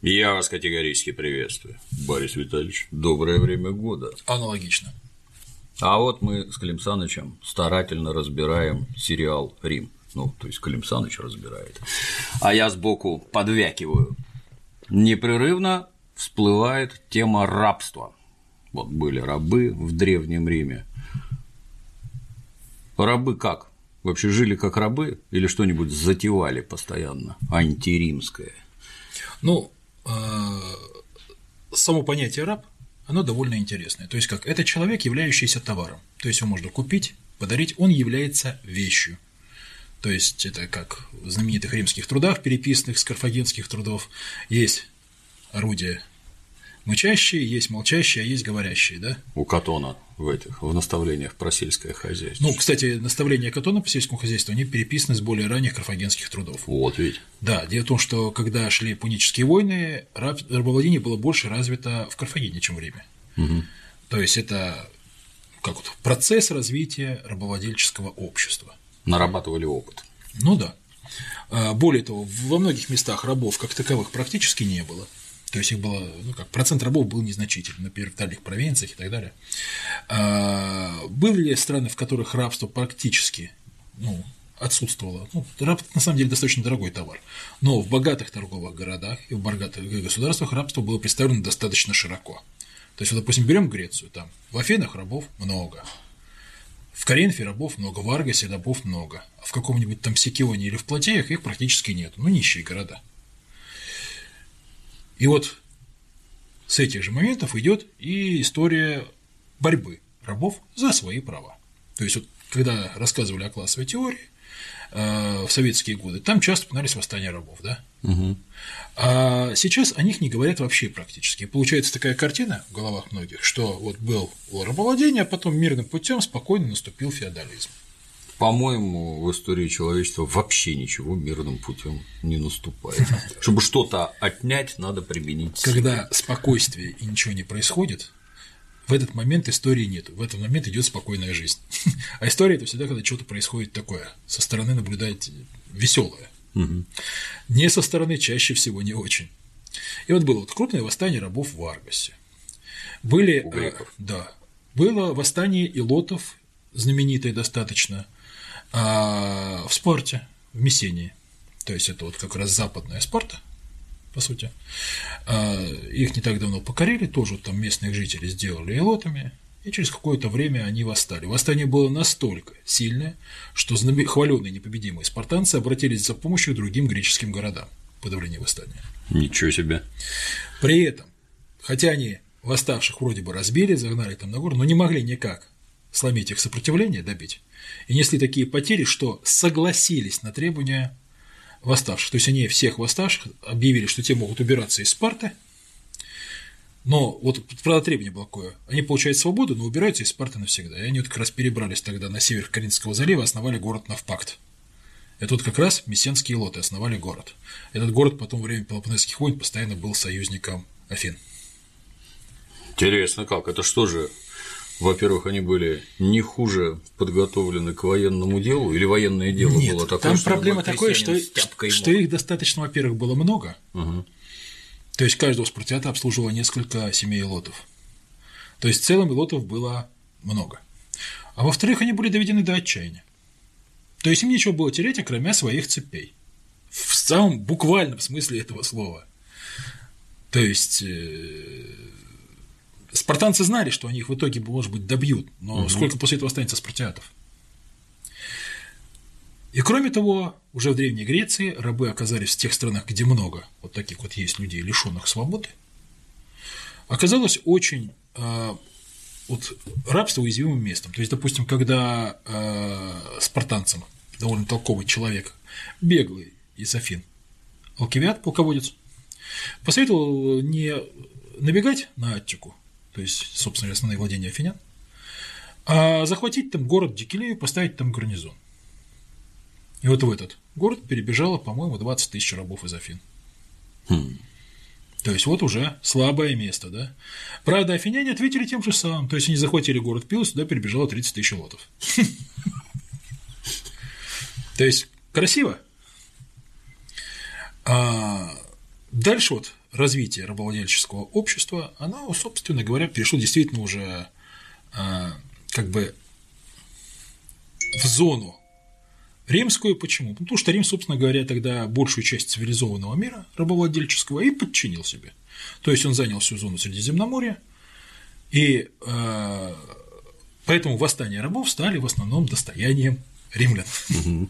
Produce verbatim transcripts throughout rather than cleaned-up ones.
Я вас категорически приветствую, Борис Витальевич. Доброе время года. Аналогично. А вот мы с Клим Санычем старательно разбираем сериал «Рим». Ну, то есть Клим Саныч разбирает, а я сбоку подвякиваю. Непрерывно всплывает тема рабства. Вот были рабы в Древнем Риме. Рабы как? Вообще жили как рабы или что-нибудь затевали постоянно антиримское? Ну, само понятие «раб», оно довольно интересное. То есть как? Это человек, являющийся товаром. То есть его можно купить, подарить, он является вещью. То есть это как в знаменитых римских трудах, переписанных с карфагенских трудов, есть орудия мычащие, есть молчащие, а есть говорящие, да? У Катона в этих в наставлениях про сельское хозяйство. Ну, кстати, наставления Катона по сельскому хозяйству, они переписаны с более ранних карфагенских трудов. Вот ведь. Да, дело в том, что когда шли пунические войны, раб, рабовладение было больше развито в Карфагене, чем в Риме. Угу. То есть это как вот процесс развития рабовладельческого общества. Нарабатывали опыт. Ну да. Более того, во многих местах рабов как таковых практически не было. То есть их было, ну как, процент рабов был незначительный, например, в дальних провинциях и так далее. Были страны, в которых рабство практически ну, отсутствовало. Ну, раб на самом деле достаточно дорогой товар. Но в богатых торговых городах и в богатых государствах рабство было представлено достаточно широко. То есть, вот, допустим, берем Грецию, там в Афинах рабов много. В Коринфе рабов много, в Аргосе рабов много, а в каком-нибудь там Сикионе или в Платеях их практически нет, ну, нищие города. И вот с этих же моментов идет и история борьбы рабов за свои права. То есть, вот, когда рассказывали о классовой теории э, в советские годы, там часто упоминались восстания рабов, да? Угу. А сейчас о них не говорят вообще практически. И получается такая картина в головах многих, что вот был рабовладение, а потом мирным путем спокойно наступил феодализм. По-моему, в истории человечества вообще ничего мирным путем не наступает. Чтобы что-то отнять, надо применить силу. Когда спокойствие и ничего не происходит, в этот момент истории нет. В этот момент идет спокойная жизнь. А история – это всегда, когда что-то происходит такое, со стороны наблюдать веселое. Угу. Не со стороны, чаще всего не очень. И вот было вот крупное восстание рабов в Аргосе. Были, у греков. Да, было восстание илотов, знаменитое достаточно, в Спарте, в Мессении. То есть это вот как раз западная Спарта, по сути. Их не так давно покорили, тоже там местных жителей сделали илотами. И через какое-то время они восстали. Восстание было настолько сильное, что хваленные непобедимые спартанцы обратились за помощью к другим греческим городам в подавлении восстания. Ничего себе. При этом, хотя они восставших вроде бы разбили, загнали там на гору, но не могли никак сломить их сопротивление, добить, и несли такие потери, что согласились на требования восставших. То есть они всех восставших объявили, что те могут убираться из Спарты. Но вот правда требование было такое. Они получают свободу, но убираются из Спарты навсегда. И они вот как раз перебрались тогда на север Каринского залива, основали город Навпакт. Это вот как раз мессенские илоты основали город. Этот город потом во время Пелопоннесских войн постоянно был союзником Афин. Интересно как? Это что же? Во-первых, они были не хуже подготовлены к военному делу, или военное дело Нет, было такое, там что проблема такая, что, что их достаточно, во-первых, было много. Угу. То есть каждого спартиата обслуживало несколько семей илотов. То есть в целом илотов было много. А во-вторых, они были доведены до отчаяния. То есть им нечего было терять, кроме своих цепей. В самом буквальном смысле этого слова. То есть спартанцы знали, что они их в итоге, может быть, добьют, но угу. сколько после этого останется спартиатов? И кроме того, уже в Древней Греции рабы оказались в тех странах, где много вот таких вот есть людей, лишенных свободы. Оказалось очень э, вот, рабство уязвимым местом. То есть, допустим, когда э, спартанцам довольно толковый человек, беглый из Афин, Алкивиад, полководец, посоветовал не набегать на Аттику, то есть, собственно, основные владения афинян, а захватить там город Дикилею, поставить там гарнизон. И вот в этот город перебежало, по-моему, двадцать тысяч рабов из Афин. Хм. То есть, вот уже слабое место, да? Правда, афиняне ответили тем же самым. То есть, они захватили город Пилос, сюда перебежало тридцать тысяч лотов. То есть, красиво. Дальше вот развитие рабовладельческого общества, оно, собственно говоря, перешло действительно уже как бы в зону римскую. Почему? Потому что Рим, собственно говоря, тогда большую часть цивилизованного мира рабовладельческого и подчинил себе. То есть он занял всю зону Средиземноморья, и э, поэтому восстания рабов стали в основном достоянием римлян. Угу.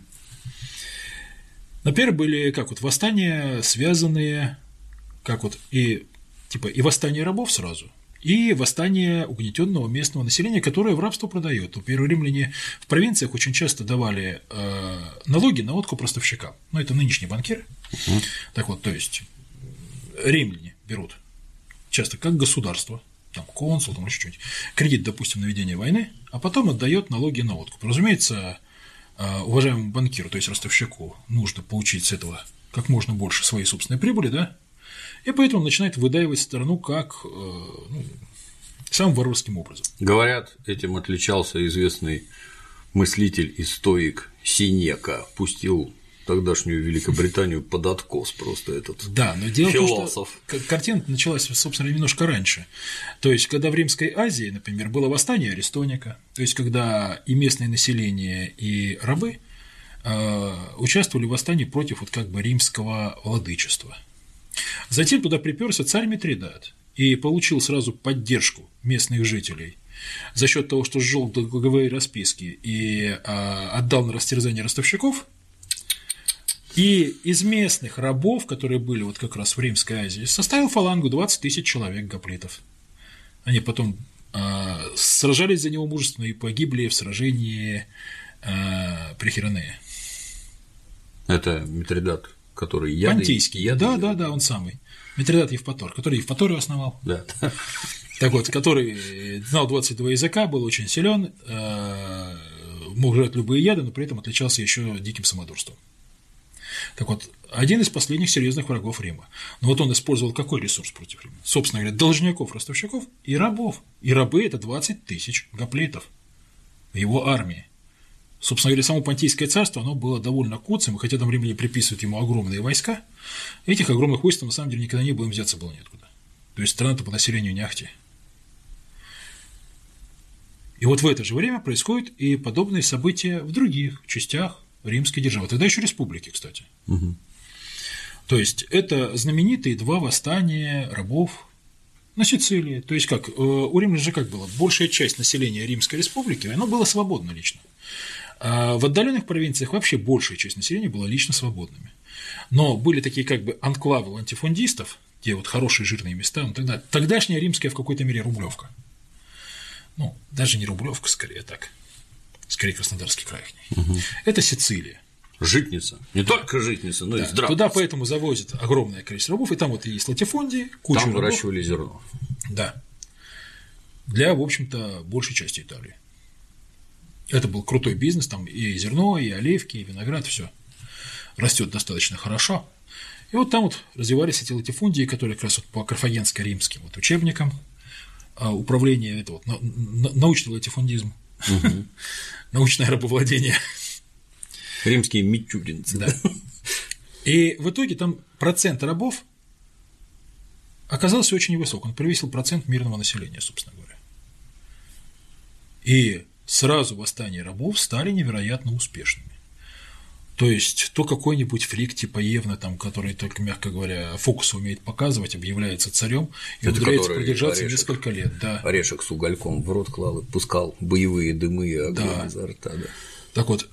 Например, были как вот восстания, связанные, как вот и типа и восстание рабов сразу, и восстание угнетенного местного населения, которое в рабство продает. Например, римляне в провинциях очень часто давали э, налоги на откуп ростовщикам. Ну, это нынешние банкиры. Uh-huh. Так вот, то есть римляне берут часто как государство, там консул, там еще что-нибудь, кредит, допустим, на ведение войны, а потом отдает налоги на откуп. Разумеется, э, уважаемому банкиру, то есть ростовщику, нужно получить с этого как можно больше своей собственной прибыли, да? И поэтому он начинает выдаивать страну как э, ну, самым варварским образом. Говорят, этим отличался известный мыслитель и стоик Синека, пустил тогдашнюю Великобританию под откос просто этот да, но дело философ. в том, что картина началась, собственно, немножко раньше. То есть, когда в Римской Азии, например, было восстание Аристоника, то есть, когда и местное население, и рабы э, участвовали в восстании против вот как бы римского владычества. Затем туда приперся царь Митридат и получил сразу поддержку местных жителей за счет того, что сжёг долговые расписки и а, отдал на растерзание ростовщиков. И из местных рабов, которые были вот как раз в Римской Азии, составил фалангу двадцать тысяч человек гоплитов. Они потом а, сражались за него мужественно и погибли в сражении а, при Хиронее. Это Митридат, который яды, Понтийский, яды, да, да, да, он самый. Митридат Евпатор, который Евпаторию основал. Да. Так вот, который знал двадцать два языка, был очень силен, мог жрать любые яды, но при этом отличался еще диким самодурством. Так вот, один из последних серьезных врагов Рима. Но вот он использовал какой ресурс против Рима? Собственно говоря, должников, ростовщиков и рабов. И рабы – это двадцать тысяч гоплитов в его армии. Собственно говоря, само Понтийское царство, оно было довольно куцым, и хотя там римляне приписывают ему огромные войска, этих огромных войск на самом деле никогда не было, им взяться было неоткуда. То есть страна-то по населению не ахти. И вот в это же время происходят и подобные события в других частях римской державы. Тогда еще республики, кстати. Угу. То есть это знаменитые два восстания рабов на Сицилии. То есть как, у римлян же как было? Большая часть населения Римской республики, оно было свободно лично. А в отдаленных провинциях вообще большая часть населения была лично свободными. Но были такие как бы анклавы латифундистов, те вот хорошие жирные места, ну, тогда, тогдашняя римская в какой-то мере Рублевка. Ну, даже не Рублевка, скорее так, скорее Краснодарский край. Угу. Это Сицилия. Житница. Не только житница, но да, и здравница. Туда поэтому завозят огромное количество рабов, и там вот есть латифундии, куча там рабов. выращивали зерно. Да. Для, в общем-то, большей части Италии. Это был крутой бизнес, там и зерно, и оливки, и виноград, все растет достаточно хорошо. И вот там вот развивались эти латифундии, которые как раз вот по карфагенско-римским вот учебникам управления, это вот научный латифундизм, угу. научное рабовладение. Римские мичуринцы. Да. И в итоге там процент рабов оказался очень невысок, он превысил процент мирного населения, собственно говоря. И сразу восстания рабов стали невероятно успешными. То есть, то какой-нибудь фрик типа Евна, там, который только, мягко говоря, фокусы умеет показывать, объявляется царем и умудряется продержаться орешек, несколько лет. Да. Орешек с угольком в рот клал и пускал боевые дымы и огонь да. изо рта. Да. Так вот,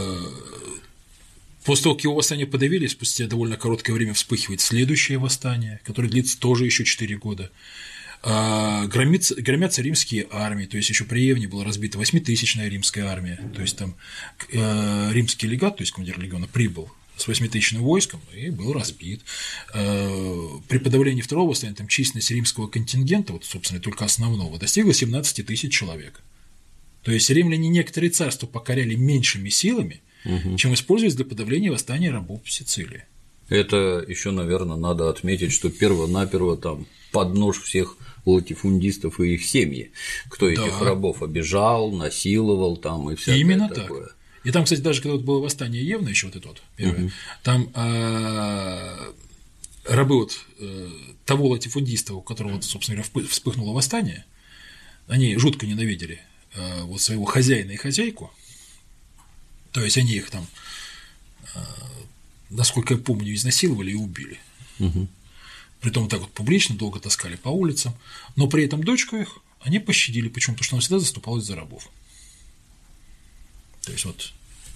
после того, как его восстание подавили, спустя довольно короткое время вспыхивает следующее восстание, которое длится тоже еще четыре года. Громятся, громятся римские армии, то есть еще при Евне была разбита восьмитысячная римская армия, то есть там э, римский легат, то есть командир легиона, прибыл с восьмитысячным войском и был разбит. Э, при подавлении второго восстания там численность римского контингента, вот, собственно, только основного, достигла семнадцать тысяч человек. То есть римляне некоторые царства покоряли меньшими силами, угу. чем использовались для подавления восстания рабов в Сицилии. Это еще, наверное, надо отметить, что перво-наперво там под нож всех латифундистов и их семьи, кто да. этих рабов обижал, насиловал там и всякое Именно такое. Так. И там, кстати, даже когда вот было восстание Евна, еще вот это вот первое, угу. там рабы вот того латифундиста, у которого, вот, собственно говоря, вспыхнуло восстание, они жутко ненавидели вот своего хозяина и хозяйку, то есть они их там, насколько я помню, изнасиловали и убили. Угу. Притом так вот публично долго таскали по улицам, но при этом дочку их они пощадили, почему? Потому что она всегда заступалась за рабов. То есть вот.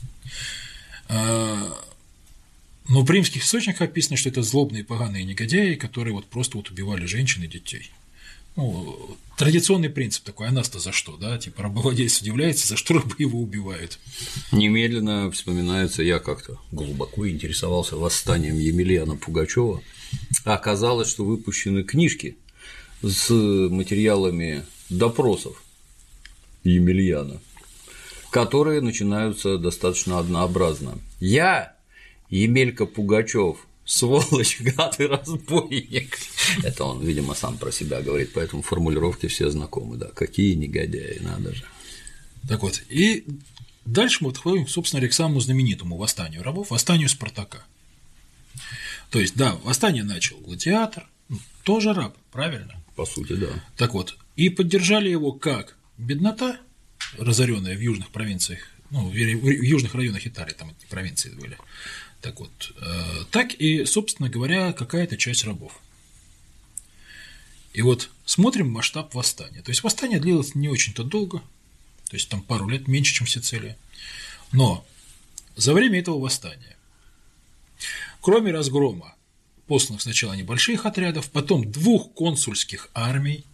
Но в римских источниках описано, что это злобные поганые негодяи, которые вот просто вот убивали женщин и детей. Ну, традиционный принцип такой, а нас-то за что, да, типа рабовладелец удивляется, за что рабы его убивают. Немедленно вспоминается, я как-то глубоко интересовался восстанием Емельяна Пугачева. Оказалось, что выпущены книжки с материалами допросов Емельяна, которые начинаются достаточно однообразно. Я, Емелька Пугачев, сволочь, гад и разбойник. Это он, видимо, сам про себя говорит, поэтому формулировки все знакомы, да. Какие негодяи, надо же. Так вот, и дальше мы подходим, собственно, к самому знаменитому восстанию рабов, восстанию Спартака. То есть, да, восстание начал гладиатор, тоже раб, правильно? По сути, да. Так вот, и поддержали его как беднота, разоренная в южных провинциях, ну, в южных районах Италии, там эти провинции были. Так вот, так и, собственно говоря, какая-то часть рабов. И вот смотрим масштаб восстания. То есть восстание длилось не очень-то долго, то есть там пару лет, меньше, чем Сицилия. Но за время этого восстания, кроме разгрома посланных сначала небольших отрядов, потом двух консульских армий,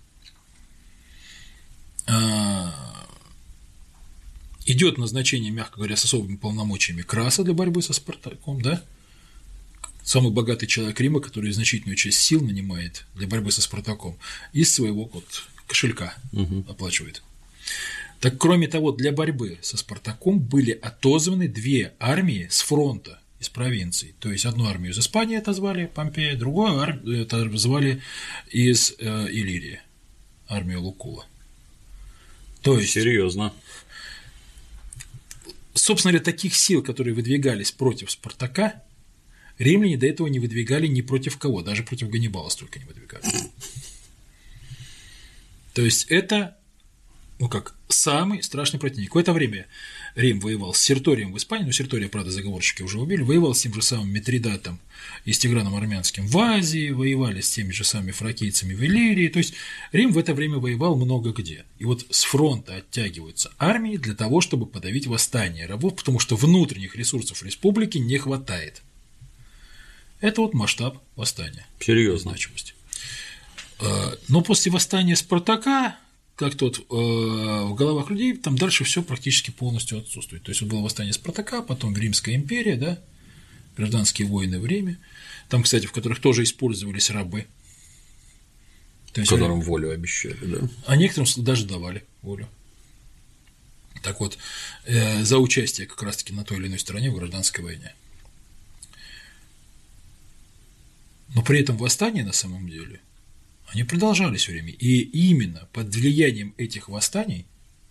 идет назначение, мягко говоря, с особыми полномочиями Краса для борьбы со Спартаком, да? Самый богатый человек Рима, который значительную часть сил нанимает для борьбы со Спартаком, из своего вот кошелька угу. оплачивает. Так, кроме того, для борьбы со Спартаком были отозваны две армии с фронта из провинций. То есть одну армию из Испании отозвали, Помпея, другую армию отозвали из э, Иллирии, армию Лукула. То есть. Серьезно. Собственно говоря, таких сил, которые выдвигались против Спартака, римляне до этого не выдвигали ни против кого, даже против Ганнибала столько не выдвигали. То есть это, ну как, самый страшный противник. В это время Рим воевал с Серторием в Испании, но Сертория, правда, заговорщики уже убили, воевал с тем же самым Митридатом и с Тиграном Армянским в Азии, воевали с теми же самыми фракийцами в Иллирии, то есть Рим в это время воевал много где. И вот с фронта оттягиваются армии для того, чтобы подавить восстание рабов, потому что внутренних ресурсов республики не хватает. Это вот масштаб восстания. Серьезно. Значимость. Но после восстания Спартака, как тот в головах людей, там дальше все практически полностью отсутствует. То есть вот было восстание Спартака, потом Римская империя, да, гражданские войны в Риме, там, кстати, в которых тоже использовались рабы. То есть, которым волю обещали, да? А некоторым даже давали волю. Так вот, за участие как раз-таки на той или иной стороне в гражданской войне. Но при этом восстания на самом деле они продолжались все время. И именно под влиянием этих восстаний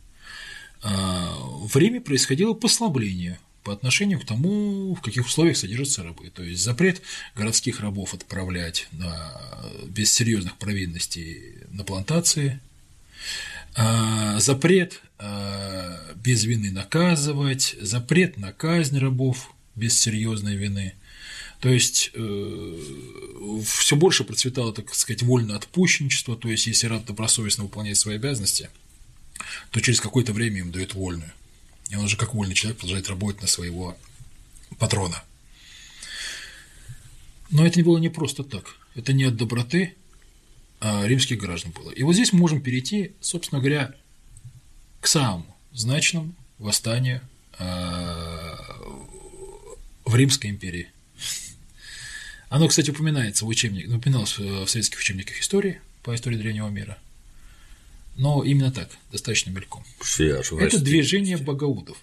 в Риме происходило послабление по отношению к тому, в каких условиях содержатся рабы. То есть запрет городских рабов отправлять на, без серьезных провинностей на плантации, запрет без вины наказывать, запрет на казнь рабов без серьезной вины. То есть э, все больше процветало, так сказать, вольноотпущенничество, то есть если раб добросовестно выполняет свои обязанности, то через какое-то время им дают вольную. И он уже как вольный человек продолжает работать на своего патрона. Но это не было не просто так. Это не от доброты а римских граждан было. И вот здесь мы можем перейти, собственно говоря, к самому значимому восстанию в Римской империи. Оно, кстати, упоминается в учебниках, упоминалось в советских учебниках истории по истории древнего мира, но именно так, достаточно мельком. Это движение багаудов.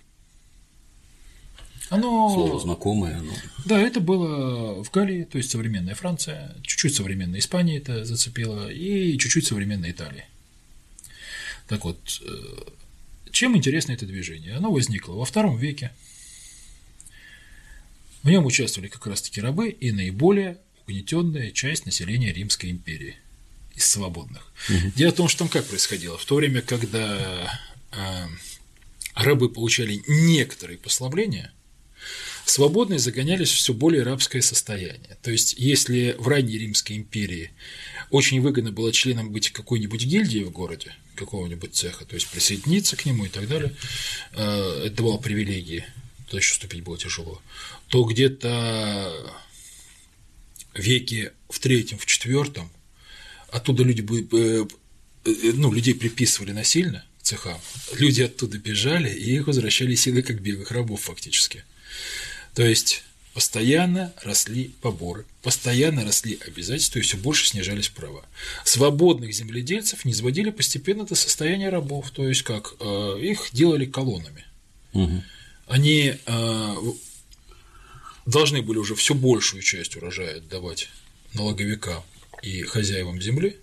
Оно... Слово знакомое. Оно... Да, это было в Галлии, то есть современная Франция, чуть-чуть современная Испания это зацепило, и чуть-чуть современная Италия. Так вот, чем интересно это движение? Оно возникло во втором веке. В нем участвовали как раз-таки рабы, и наиболее угнетенная часть населения Римской империи из свободных. Угу. Дело в том, что там как происходило? В то время, когда э, рабы получали некоторые послабления, свободные загонялись в все более рабское состояние. То есть, если в ранней Римской империи очень выгодно было членам быть какой-нибудь гильдии в городе, какого-нибудь цеха, то есть присоединиться к нему и так далее, это давало привилегии, туда еще вступить было тяжело, то где-то в веке в третьем, в четвертом оттуда люди, ну, людей приписывали насильно к цехам, люди оттуда бежали и их возвращали силой как беглых рабов фактически. То есть постоянно росли поборы, постоянно росли обязательства и все больше снижались права. Свободных земледельцев низводили постепенно до состояния рабов, то есть как э, их делали колоннами. Угу. Они э, должны были уже все большую часть урожая отдавать налоговикам и хозяевам земли.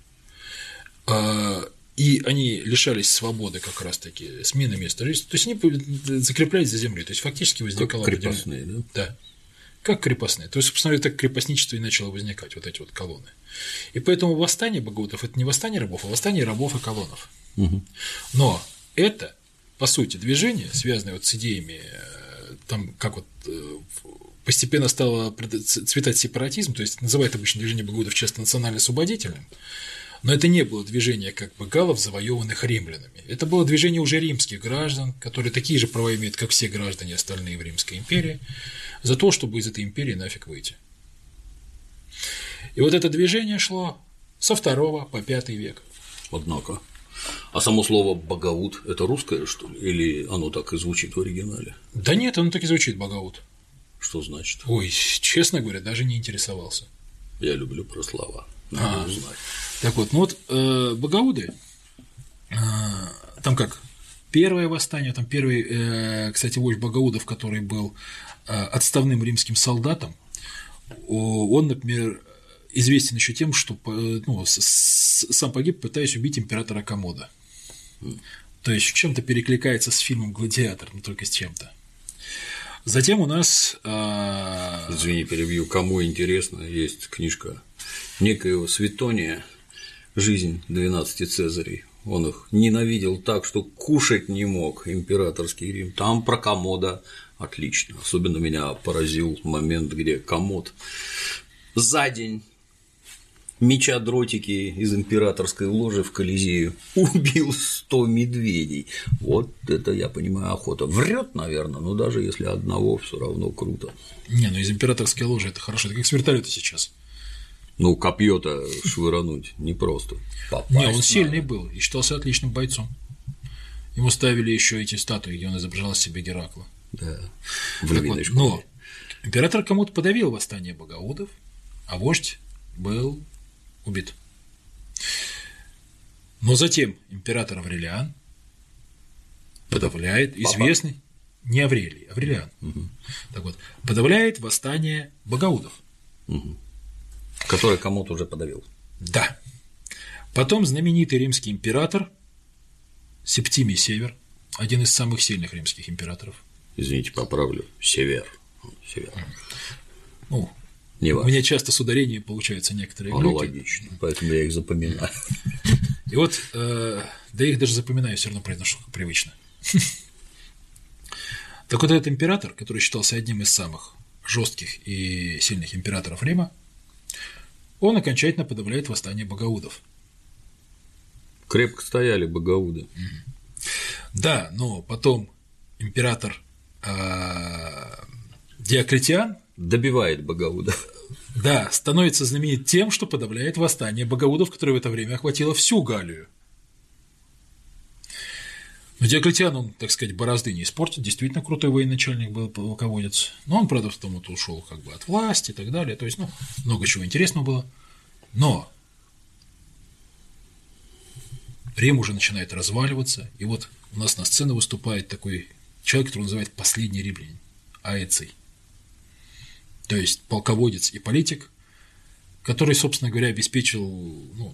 Э, И они лишались свободы как раз-таки, смены места жительства. То есть они закреплялись за землей. То есть фактически возникало. Как крепостные, да? Да. Как крепостные. То есть, собственно, так крепостничество и начало возникать, вот эти вот колонны. И поэтому восстание богоутов – это не восстание рабов, а восстание рабов и колоннов. Угу. Но это, по сути, движение, связанное вот с идеями, там, как вот постепенно стало цветать сепаратизм, то есть называют обычно движение богоутов часто национально-освободительным. Но это не было движение как бы галлов, завоеванных римлянами. Это было движение уже римских граждан, которые такие же права имеют, как все граждане остальные в Римской империи, за то, чтобы из этой империи нафиг выйти. И вот это движение шло со второго по пятый век. Однако. А само слово «богаут» – это русское, что ли? Или оно так и звучит в оригинале? Да нет, оно так и звучит, богаут. Что значит? Ой, честно говоря, даже не интересовался. Я люблю про слова. Надо а, узнать. Так вот, ну вот э, богауды, э, там как, первое восстание, там первый, э, кстати, вождь богаудов, который был э, отставным римским солдатом, он, например, известен еще тем, что ну, с, с, сам погиб, пытаясь убить императора Коммода. Mm. То есть в чем-то перекликается с фильмом «Гладиатор», но только с чем-то. Затем у нас… Э... Извини, перебью. Кому интересно, есть книжка некоего Светония «Жизнь двенадцати Цезарей». Он их ненавидел так, что кушать не мог, императорский Рим. Там про Коммода отлично. Особенно меня поразил момент, где Коммод за день, меча дротики из императорской ложи в Колизею, убил сто медведей. Вот это, я понимаю, охота. Врет, наверное, но даже если одного, все равно круто. Не, ну из императорской ложи это хорошо. Это как с вертолета сейчас. Ну, копье-то швырнуть непросто. Попасть не, он сильный был и считался отличным бойцом. Ему ставили еще эти статуи, где он изображал себе Геракла. Да. В вот, но император Коммод подавил восстание богаудов, а вождь был убит. Но затем император Аврелиан подавляет, Папа. известный, не Аврелий, Аврелиан, угу. Так вот, подавляет восстание богаудов. Угу. Которое Коммод уже подавил. Да. Потом знаменитый римский император Септимий Север, один из самых сильных римских императоров. Извините, поправлю. Север. Север. Ну, не у меня часто с ударением получаются некоторые глюки. Аналогично, поэтому я их запоминаю. И вот, э, да я их даже запоминаю, все равно произношу как привычно. Так вот, этот император, который считался одним из самых жестких и сильных императоров Рима, он окончательно подавляет восстание богаудов. Крепко стояли богауды. Да, но потом император э, Диоклетиан добивает богаудов. Да, становится знаменит тем, что подавляет восстание богаудов, которое в это время охватило всю Галлию. Но Диоклетиан, он, так сказать, борозды не испортит, действительно крутой военачальник был, полководец, но он, правда, потом вот ушел как бы от власти и так далее, то есть, ну, много чего интересного было, но Рим уже начинает разваливаться, и вот у нас на сцене выступает такой человек, который называют последний римлянин, Аэций, то есть полководец и политик, который, собственно говоря, обеспечил, ну,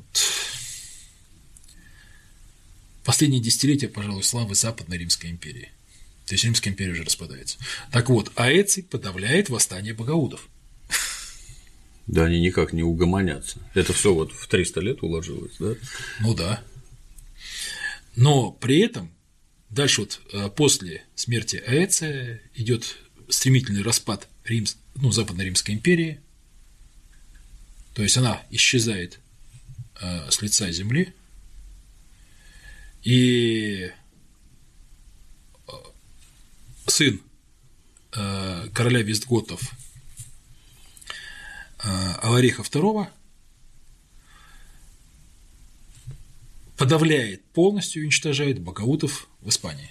последние десятилетия, пожалуй, славы Западной Римской империи. То есть Римская империя уже распадается. Так вот, Аэций подавляет восстание богаудов. Да, они никак не угомонятся. Это все вот в триста лет уложилось, да? Ну да. Но при этом дальше вот после смерти Аэция идет стремительный распад Рим, ну, Западно-Римской империи, то есть она исчезает э, с лица земли, и сын э, короля вестготов э, Алариха второго подавляет, полностью уничтожает багаутов в Испании.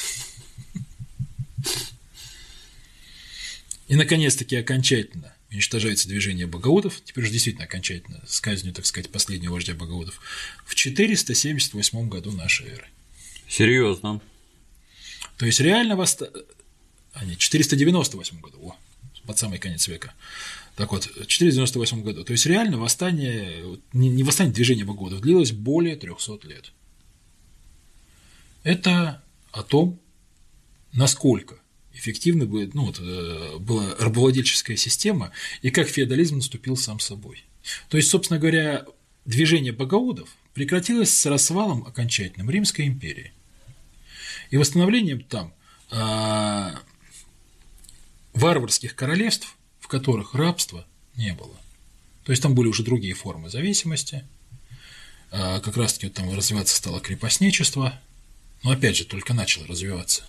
И, наконец-таки, окончательно уничтожается движение багаутов, теперь уже действительно окончательно, с казнью, так сказать, последнего вождя багаутов, в четыреста семьдесят восьмом году нашей эры. Серьезно. То есть реально восстание. А нет, в четыреста девяносто восьмом году, о, под самый конец века. Так вот, в четыреста девяносто восьмом году. То есть реально восстание, не восстание, движение багаутов длилось более трехсот лет. Это о том, насколько эффективна будет, ну, вот, была рабовладельческая система и как феодализм наступил сам собой. То есть, собственно говоря, движение багаудов прекратилось с рассвалом окончательным Римской империи и восстановлением там а, варварских королевств, в которых рабства не было. То есть там были уже другие формы зависимости, а, как раз-таки вот там развиваться стало крепостничество, но опять же только начало развиваться.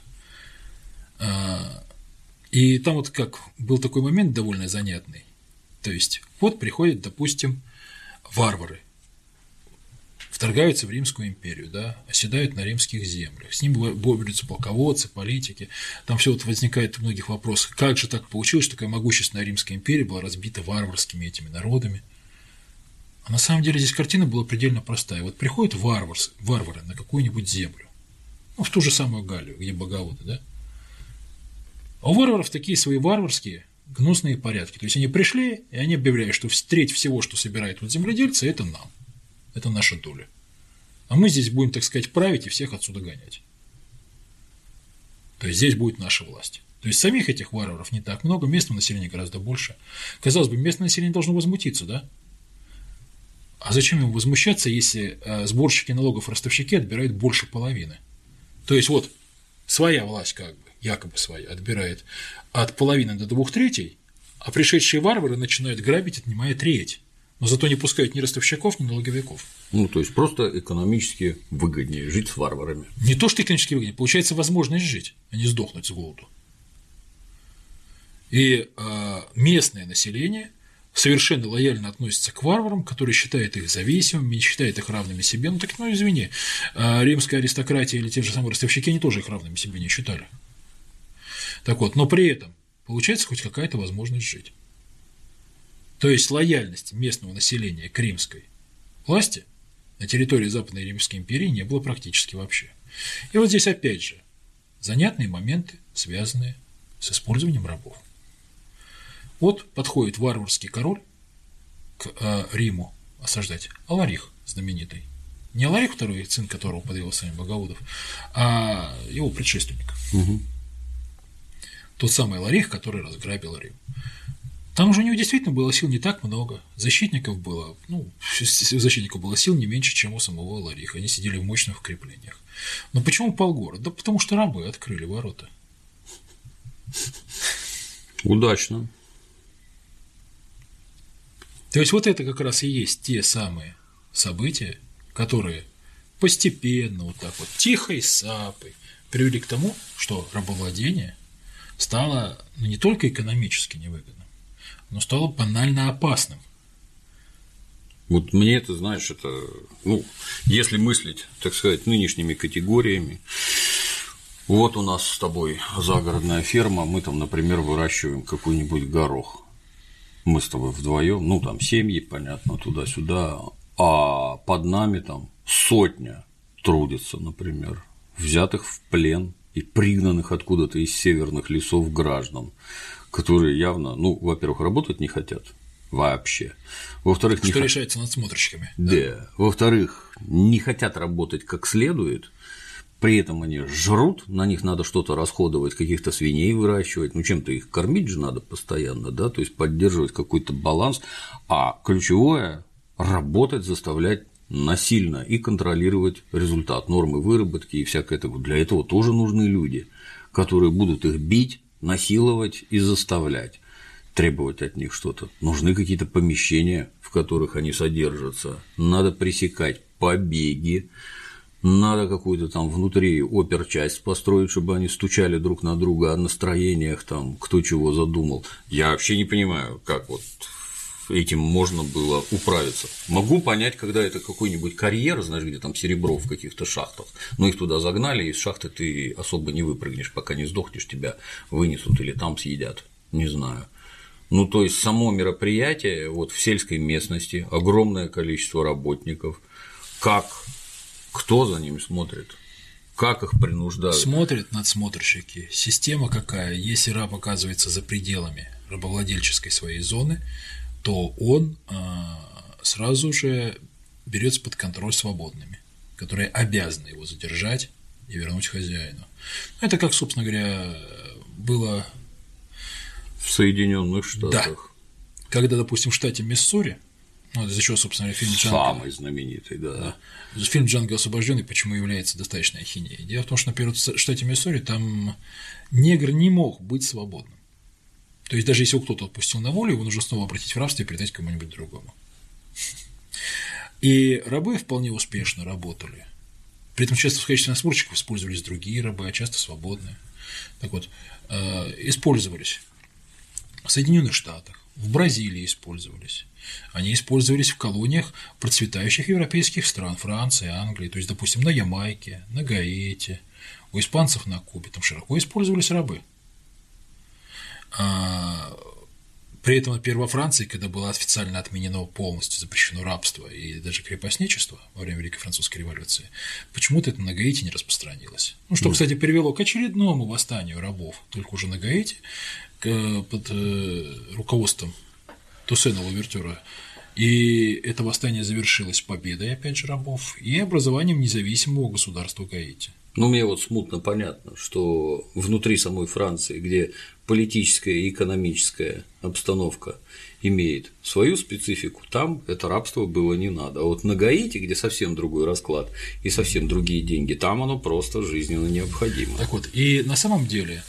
И там вот как был такой момент довольно занятный. То есть вот приходят, допустим, варвары, вторгаются в Римскую империю, да, оседают на римских землях, с ними борются полководцы, политики, там все вот возникает у многих вопросов, как же так получилось, что такая могущественная Римская империя была разбита варварскими этими народами. А на самом деле здесь картина была предельно простая. Вот приходят варварс, варвары на какую-нибудь землю, ну, в ту же самую Галлию, где багауты, да. А у варваров такие свои варварские гнусные порядки. То есть они пришли, и они объявляют, что треть всего, что собирают вот земледельцы, это нам. Это наша доля. А мы здесь будем, так сказать, править и всех отсюда гонять. То есть здесь будет наша власть. То есть самих этих варваров не так много, местного населения гораздо больше. Казалось бы, местное население должно возмутиться, да? А зачем ему возмущаться, если сборщики налогов, ростовщики отбирают больше половины? То есть вот своя власть как бы, якобы своя, отбирает от половины до двух третей, а пришедшие варвары начинают грабить, отнимая треть. Но зато не пускают ни ростовщиков, ни налоговиков. Ну, то есть просто экономически выгоднее жить с варварами. Не то, что экономически выгоднее, получается возможность жить, а не сдохнуть с голоду. И э, местное население совершенно лояльно относится к варварам, которые считают их зависимыми, не считают их равными себе. Ну так, ну извини, э, римская аристократия или те же самые ростовщики, они тоже их равными себе не считали. Так вот, но при этом получается хоть какая-то возможность жить. То есть лояльности местного населения к римской власти на территории Западной Римской империи не было практически вообще. И вот здесь опять же занятные моменты, связанные с использованием рабов. Вот подходит варварский король к э, Риму осаждать, Аларих знаменитый. Не Аларих второй, сын которого подвел сами багаудов, а его предшественник. Угу. Тот самый Аларих, который разграбил Рим. Там уже у него действительно было сил не так много. Защитников было, ну, у защитников было сил не меньше, чем у самого Алариха. Они сидели в мощных укреплениях. Но почему полгорода? Да потому что рабы открыли ворота. Удачно. То есть вот это как раз и есть те самые события, которые постепенно, вот так вот, тихой сапой привели к тому, что рабовладение стало ну, не только экономически невыгодным, но стало банально опасным. Вот мне это, знаешь, это, ну, если мыслить, так сказать, нынешними категориями, вот у нас с тобой загородная ферма, мы там, например, выращиваем какой-нибудь горох. Мы с тобой вдвоем, ну, там семьи, понятно, туда-сюда, а под нами там сотня трудится, например, взятых в плен и пригнанных откуда-то из северных лесов граждан, которые явно, ну, во-первых, работать не хотят вообще, во-вторых, что не хот... решается надсмотрщиками. Да. Да, во-вторых, не хотят работать как следует, при этом они жрут, на них надо что-то расходовать, каких-то свиней выращивать, ну чем-то их кормить же надо постоянно, да, то есть поддерживать какой-то баланс, а ключевое – работать, заставлять насильно и контролировать результат, нормы выработки и всякое такое. Для этого тоже нужны люди, которые будут их бить, насиловать и заставлять, требовать от них что-то. Нужны какие-то помещения, в которых они содержатся, надо пресекать побеги, надо какую-то там внутри оперчасть построить, чтобы они стучали друг на друга о настроениях, там, кто чего задумал. Я вообще не понимаю, как вот этим можно было управиться. Могу понять, когда это какой-нибудь карьер, знаешь, где там серебро в каких-то шахтах, но их туда загнали, и из шахты ты особо не выпрыгнешь, пока не сдохнешь, тебя вынесут или там съедят, не знаю. Ну, то есть само мероприятие вот в сельской местности, огромное количество работников, как, кто за ними смотрит, как их принуждают? Смотрят надсмотрщики, система какая, если раб оказывается за пределами рабовладельческой своей зоны, то он сразу же берется под контроль свободными, которые обязаны его задержать и вернуть хозяину. Это как, собственно говоря, было в Соединенных Штатах. Да. Когда, допустим, в штате Миссури, ну, из-за чего, собственно говоря, фильм Джанго. Самый знаменитый, да. да. Фильм «Джанго освобожденный», почему является достаточно ахинеей. Дело в том, что, например, в штате Миссури там негр не мог быть свободным. То есть, даже если его кто-то отпустил на волю, его нужно снова обратить в рабство и передать кому-нибудь другому. И рабы вполне успешно работали. При этом часто в качестве насморщиков использовались другие рабы, а часто свободные. Так вот, использовались в Соединенных Штатах, в Бразилии использовались. Они использовались в колониях процветающих европейских стран, Франции, Англии, то есть, допустим, на Ямайке, на Гаити, у испанцев на Кубе, там широко использовались рабы. При этом, например, во Франции, когда было официально отменено полностью, запрещено рабство и даже крепостничество во время Великой Французской революции, почему-то это на Гаити не распространилось. Ну, что, кстати, привело к очередному восстанию рабов, только уже на Гаити, под руководством Туссена Лувертюра. И это восстание завершилось победой, опять же, рабов и образованием независимого государства Гаити. Ну, мне вот смутно понятно, что внутри самой Франции, где политическая и экономическая обстановка имеет свою специфику, там это рабство было не надо. А вот на Гаити, где совсем другой расклад и совсем другие деньги, там оно просто жизненно необходимо. Так вот, и на самом деле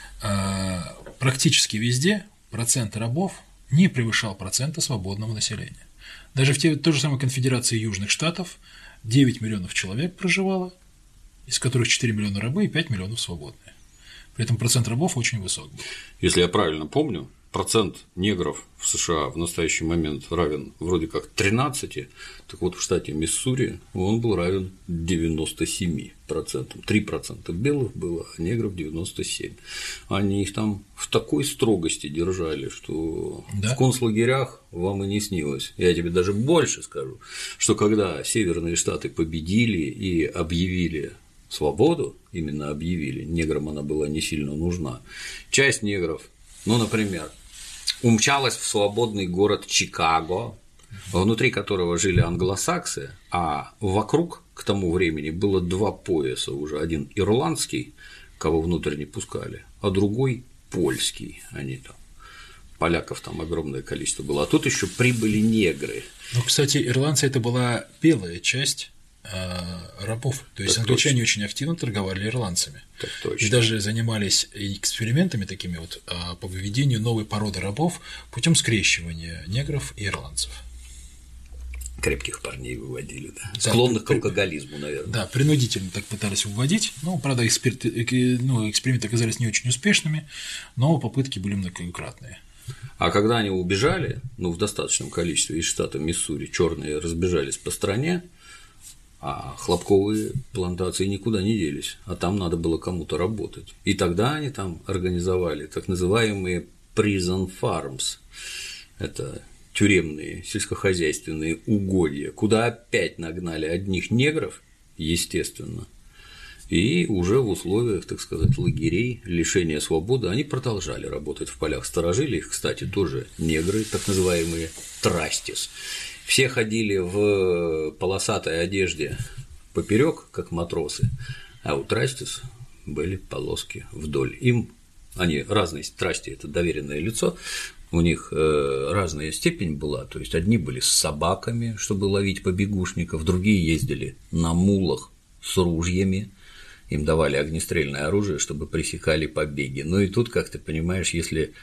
практически везде процент рабов не превышал процента свободного населения. Даже в той, той же самой Конфедерации Южных Штатов девять миллионов человек проживало, из которых четыре миллиона рабы и пять миллионов свободные. При этом процент рабов очень высок был. Если я правильно помню, процент негров в США в настоящий момент равен вроде как тринадцати, так вот в штате Миссури он был равен девяноста семи процентам. три процента белых было, а негров девяносто семь. Они их там в такой строгости держали, что да? В концлагерях вам и не снилось. Я тебе даже больше скажу, что когда северные штаты победили и объявили свободу, именно объявили, неграм она была не сильно нужна, часть негров, ну, например, умчалась в свободный город Чикаго, внутри которого жили англосаксы, а вокруг к тому времени было два пояса уже, один ирландский, кого внутрь не пускали, а другой польский, они там, поляков там огромное количество было, а тут еще прибыли негры. Ну, кстати, ирландцы – это была белая часть рабов, то есть так англичане точно. Очень активно торговали ирландцами и даже занимались экспериментами такими вот по выведению новой породы рабов путем скрещивания негров и ирландцев. Крепких парней выводили, да, да склонных при... к алкоголизму, наверное. Да, принудительно так пытались выводить, но, правда, экспер... ну, эксперименты оказались не очень успешными, но попытки были многократные. А когда они убежали, ну, в достаточном количестве из штата Миссури, черные разбежались по стране, а хлопковые плантации никуда не делись, а там надо было кому-то работать. И тогда они там организовали так называемые prison farms, это тюремные сельскохозяйственные угодья, куда опять нагнали одних негров, естественно, и уже в условиях, так сказать, лагерей, лишения свободы они продолжали работать в полях. Сторожили их, кстати, тоже негры, так называемые трастис. Все ходили в полосатой одежде поперек, как матросы, А у трастис были полоски вдоль. Им они разные, трасти – это доверенное лицо, у них разная степень была, то есть одни были с собаками, чтобы ловить побегушников, другие ездили на мулах с ружьями, им давали огнестрельное оружие, чтобы пресекали побеги. Ну и тут, как ты понимаешь, если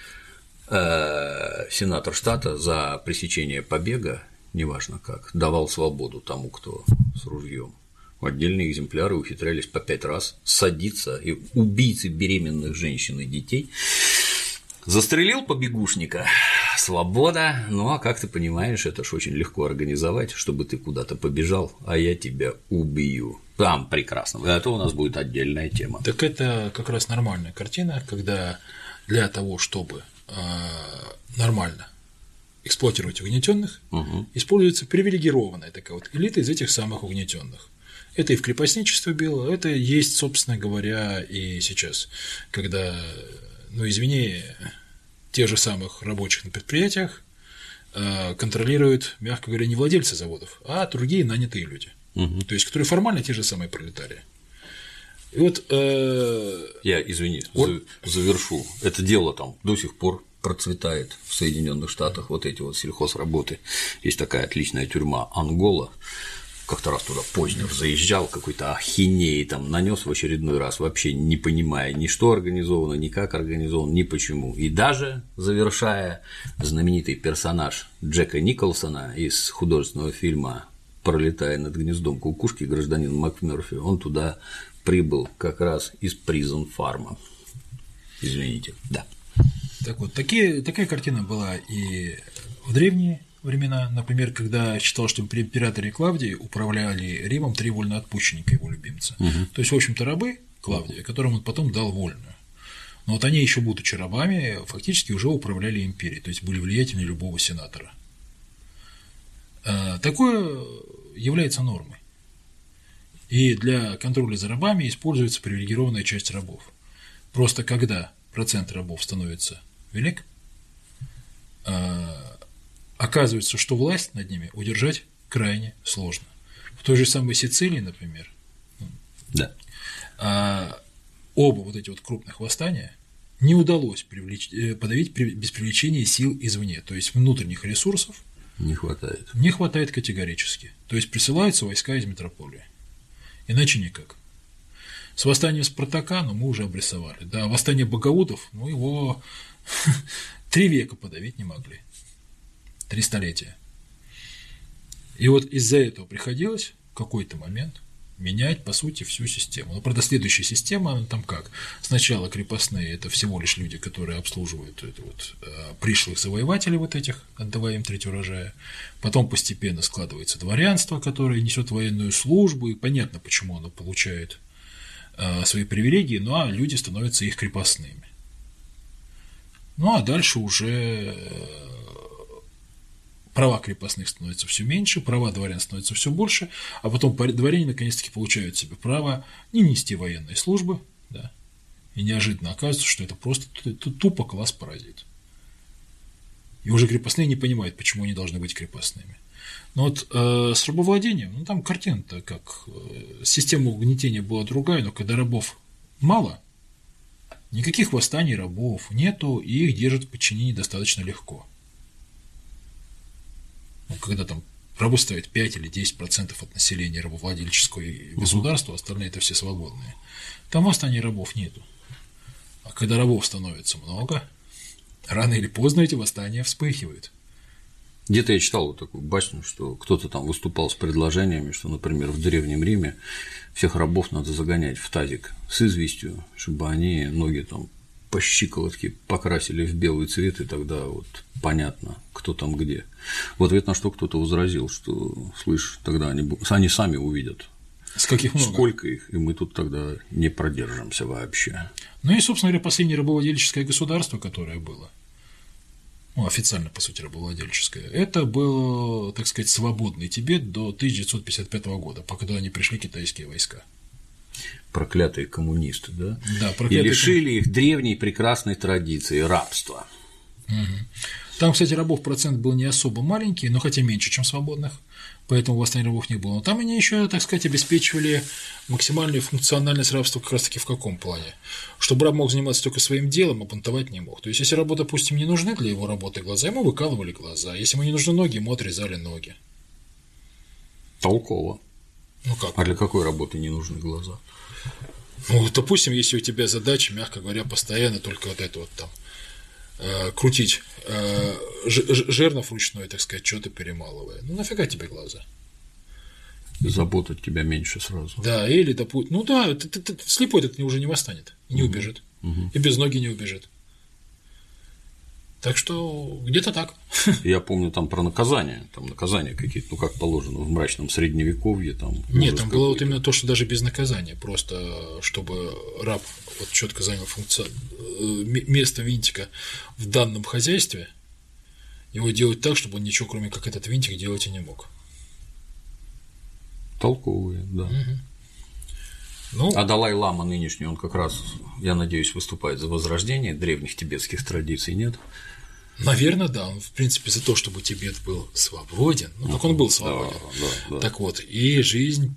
э, сенатор штата за пресечение побега, неважно как, давал свободу тому, кто с ружьем, отдельные экземпляры ухитрялись по пять раз садиться, и убийцы беременных женщин и детей. Застрелил побегушника, свобода, ну а как ты понимаешь, это ж очень легко организовать, чтобы ты куда-то побежал, а я тебя убью. Там прекрасно, это у нас будет отдельная тема. Так это как раз нормальная картина, когда для того, чтобы э, нормально эксплуатировать угнетенных, угу. используется привилегированная такая вот элита из этих самых угнетенных. Это и в крепостничестве было, это есть, собственно говоря, и сейчас, когда, ну извини, тех же самых рабочих на предприятиях э, контролируют, мягко говоря, не владельцы заводов, а другие нанятые люди. Угу. То есть, которые формально те же самые пролетарии. И вот э... я, извини, вот... завершу. Это дело там до сих пор процветает в Соединенных Штатах. Вот эти вот сельхозработы. Есть такая отличная тюрьма Ангола. Как-то раз туда Познер заезжал, какой-то ахинеи там нанес в очередной раз, вообще не понимая ни что организовано, ни как организовано, ни почему. И даже завершая, знаменитый персонаж Джека Николсона из художественного фильма «Пролетая над гнездом кукушки», гражданин МакМёрфи, он туда прибыл как раз из призон-фарма. Извините, да. Так вот, такие, такая картина была и в древние времена, например, когда считал, что при императоре Клавдии управляли Римом три вольноотпущенника его любимца. Угу. То есть, в общем-то, рабы Клавдия, которым он потом дал вольную. Но вот они, еще будучи рабами, фактически уже управляли империей, то есть были влиятельнее любого сенатора. Такое является нормой. И для контроля за рабами используется привилегированная часть рабов. Просто когда процент рабов становится велик, оказывается, что власть над ними удержать крайне сложно. В той же самой Сицилии, например, да. оба вот эти вот крупных восстания не удалось привлечь, подавить без привлечения сил извне, то есть внутренних ресурсов не хватает. Не хватает категорически. То есть присылаются войска из метрополии. Иначе никак. С восстанием Спартака, ну, мы уже обрисовали. Да, восстание Багаудов, ну, его три века подавить не могли. Три столетия. И вот из-за этого приходилось в какой-то момент менять, по сути, всю систему. Но, правда, следующая система, она там как? Сначала крепостные – это всего лишь люди, которые обслуживают это вот, пришлых завоевателей вот этих, отдавая им треть урожая. Потом постепенно складывается дворянство, которое несет военную службу, и понятно, почему оно получает свои привилегии, ну а люди становятся их крепостными. Ну а дальше уже права крепостных становятся все меньше, права дворян становятся все больше, а потом дворяне наконец-таки получают себе право не нести военной службы, да, и неожиданно оказывается, что это просто тупо класс-паразит. И уже крепостные не понимают, почему они должны быть крепостными. Но вот э, с рабовладением, ну там картина-то как, э, система угнетения была другая, но когда рабов мало, никаких восстаний рабов нету, и их держат в подчинении достаточно легко. Ну, когда там рабы ставят пять или десять процентов от населения рабовладельческого государства, остальные это все свободные. Там восстаний рабов нету. А когда рабов становится много, рано или поздно эти восстания вспыхивают. Где-то я читал вот такую басню, что кто-то там выступал с предложениями, что, например, в Древнем Риме всех рабов надо загонять в тазик с известью, чтобы они ноги там по щиколотке покрасили в белый цвет, и тогда вот понятно, кто там где. В ответ на что кто-то возразил, что, слышь, тогда они, они сами увидят, с каких много. Сколько их, и мы тут тогда не продержимся вообще. Ну и, собственно говоря, последнее рабовладельческое государство, которое было, ну, официально, по сути, рабовладельческое, это был, так сказать, свободный Тибет до тысяча девятьсот пятьдесят пятого года, пока туда не пришли китайские войска. Проклятые коммунисты, да? Да, проклятые. И лишили их древней прекрасной традиции рабства. Там, кстати, рабов процент был не особо маленький, но хотя меньше, чем свободных, поэтому восстания рабов не было. Но там они еще, так сказать, обеспечивали максимальную функциональность рабства как раз-таки в каком плане? Чтобы раб мог заниматься только своим делом, а бунтовать не мог. То есть, если рабу, допустим, не нужны для его работы глаза, ему выкалывали глаза, если ему не нужны ноги, ему отрезали ноги. Толково. Ну как? А для какой работы не нужны глаза? Ну, допустим, если у тебя задача, мягко говоря, постоянно только вот это вот там э, крутить э, жернов ручной, так сказать, что-то перемалывая. Ну, нафига тебе глаза? Забот от тебя меньше сразу. Да, или, допустим, ну да, ты, ты, ты, слепой этот уже не восстанет, не угу. убежит, угу. и без ноги не убежит. Так что где-то так. Я помню там про наказания, там наказания какие-то, ну как положено в мрачном средневековье там. Нет, там было вот именно то, что даже без наказания, просто чтобы раб вот четко занял функцию место винтика в данном хозяйстве, его делать так, чтобы он ничего, кроме как этот винтик, делать и не мог. Толковые, да. Угу. Ну, а Далай-лама нынешний, он как раз, я надеюсь, выступает за возрождение древних тибетских традиций, нет? Наверное, да. Он, в принципе, за то, чтобы Тибет был свободен. Ну, так он был свободен. Да, да, да. Так вот, и жизнь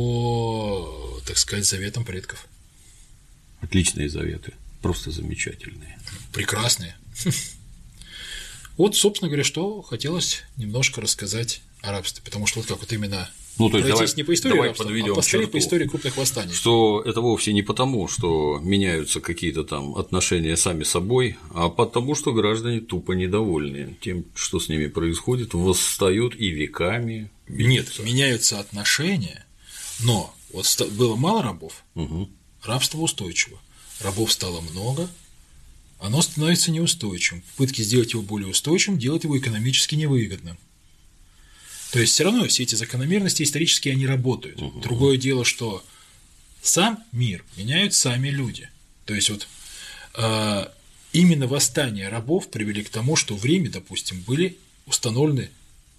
по, так сказать, заветам предков. Отличные заветы, просто замечательные. Прекрасные. Вот, собственно говоря, что хотелось немножко рассказать о рабстве, потому что вот как вот именно. Ну, то есть пройтись давай, не по истории давай рабства, подведем а поскорее черту, по истории крупных восстаний. Что это вовсе не потому, что меняются какие-то там отношения сами собой, а потому, что граждане тупо недовольны тем, что с ними происходит, восстают и веками. Нет, меняются отношения, но вот было мало рабов, угу. рабство устойчиво. Рабов стало много, оно становится неустойчивым. Попытки сделать его более устойчивым делают его экономически невыгодным. То есть все равно все эти закономерности исторические, они работают. Угу. Другое дело, что сам мир меняют сами люди. То есть вот э, именно восстания рабов привели к тому, что в Риме, допустим, были установлены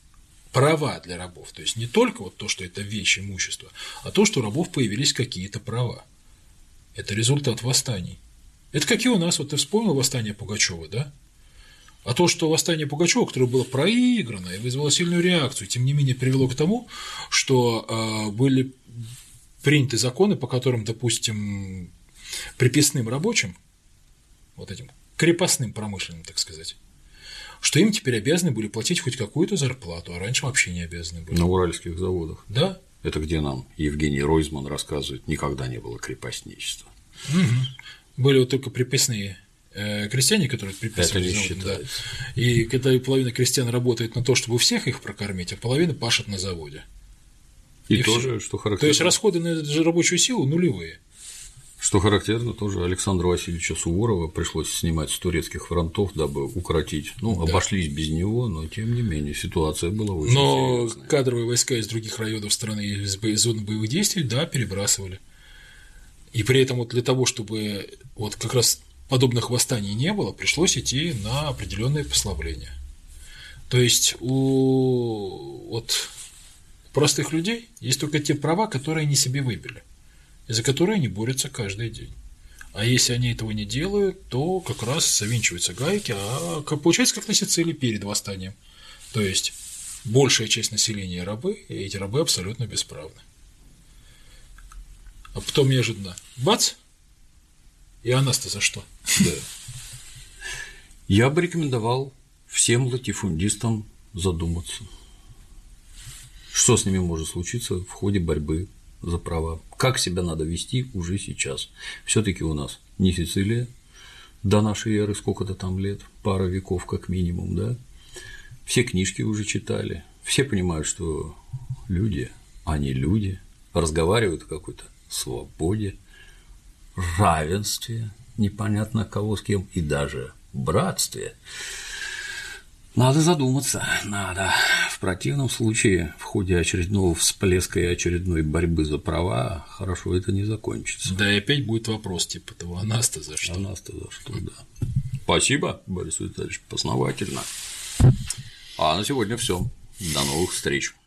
права для рабов. То есть не только вот то, что это вещь, имущество, а то, что у рабов появились какие-то права. Это результат восстаний. Это как и у нас. Вот ты вспомнил восстание Пугачёва, да? А то, что восстание Пугачёва, которое было проиграно и вызвало сильную реакцию, тем не менее привело к тому, что э, были приняты законы, по которым, допустим, приписным рабочим, вот этим крепостным промышленным, так сказать, что им теперь обязаны были платить хоть какую-то зарплату, а раньше вообще не обязаны были. На уральских заводах. Да. Это где нам Евгений Ройзман рассказывает, никогда не было крепостничества. Угу. Были вот только приписные крестьяне, которые приписывали завод, да. И когда половина крестьян работает на то, чтобы всех их прокормить, а половина пашет на заводе. И, и тоже, всё. что характерно. То есть расходы на рабочую силу нулевые. Что характерно, тоже Александра Васильевича Суворова пришлось снимать с турецких фронтов, дабы укоротить. Ну, да. Обошлись без него, но тем не менее ситуация была очень но серьезная. Кадровые войска из других районов страны из зоны боевых действий, да, перебрасывали. И при этом вот для того, чтобы вот как раз подобных восстаний не было, пришлось идти на определенные послабления. То есть у вот простых людей есть только те права, которые они себе выбили, и за которые они борются каждый день. А если они этого не делают, то как раз завинчиваются гайки, а получается как на Сицилии перед восстанием. То есть большая часть населения рабы, и эти рабы абсолютно бесправны. А потом неожиданно бац! И а нас-то за что? Да. Я бы рекомендовал всем латифундистам задуматься, что с ними может случиться в ходе борьбы за права, как себя надо вести уже сейчас. Все-таки у нас не Сицилия, до нашей эры сколько-то там лет, пара веков как минимум, да. Все книжки уже читали, все понимают, что люди, они люди, разговаривают о какой-то свободе, равенстве, непонятно кого с кем, и даже братстве. Надо задуматься, надо. В противном случае, в ходе очередного всплеска и очередной борьбы за права, хорошо это не закончится. Да, и опять будет вопрос типа того, а нас-то за что? А нас-то за что, да. Спасибо, Борис Витальевич, познавательно. А на сегодня все. До новых встреч.